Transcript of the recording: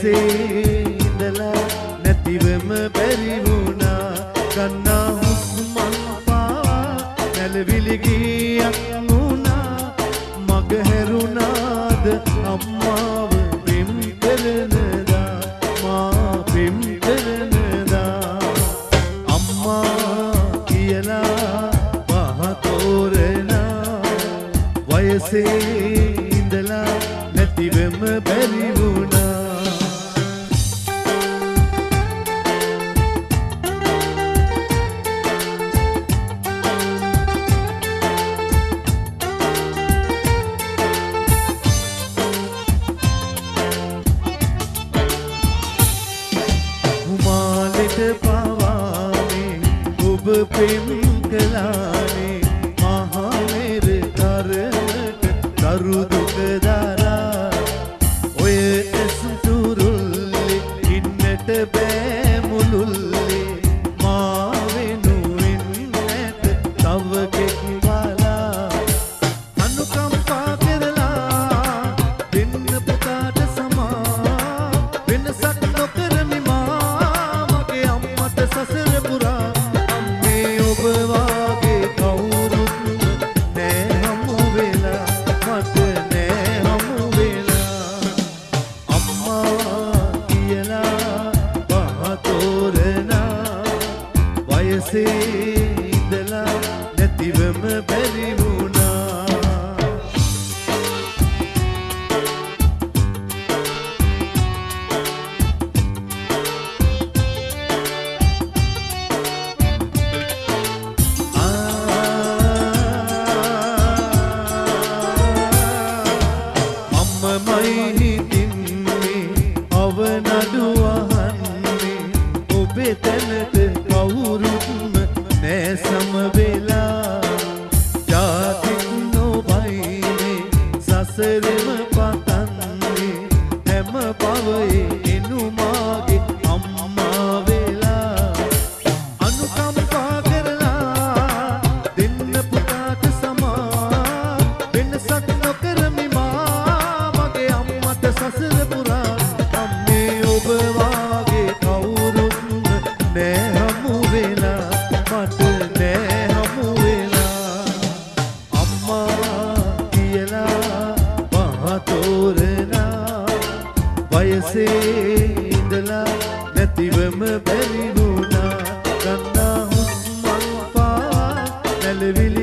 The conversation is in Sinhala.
වයසේ ඉඳලා නැතිවම බැරි වුණා කන්නා හුස්මන් පාවා නැලවිලි ගියක් වුණා මග හැරුණාද අම්මාව පෙම් කරනදා මා පෙම් කරනදා අම්මා කියලා පහතෝරනා වයසේ ඉඳලා නැතිවම බැරි වුණා පෙම් කලානේ මහා මෙර කරනට දරු දුක දරා ඔය ඇසුරුල්ලේ ඉන්නට බෑ මුළුල්ලේ මා වෙනුවෙන් නැත තව කෙක් බලා අනුකම්පා කරලා දෙන්න පුතාට සමා වෙනසක් නොකරමි මා මගේ අම්මට සසර පුරා ඉඳලා නැතිවම බැරි වුණා අම්මමයි හිතින්නේ අවනඩු අහන්නේ ඔබේ තැනට කවුරුත්ම නෑ සමවෙලා ජාතික් නොබයිනේ සසරෙම පතන්නේ හැම පවයේ එනුමාගේ අම්මා වෙලා අනුකම්පා කරලා දෙන්න පුතාට සමා වෙනසක් නොකරමි මා මගේ අම්මට සසර පුරා අම්මේ ඔබ වාගේ කවුරුත්ම නෑ හමු වෙලා මට නෑ හමු වෙලා අම්මා කියලා පහතෝරනා වයසේ ඉඳලා නැතිවම බැරි වුණා කන්නා හුස්මන් පාවා නැලවිලි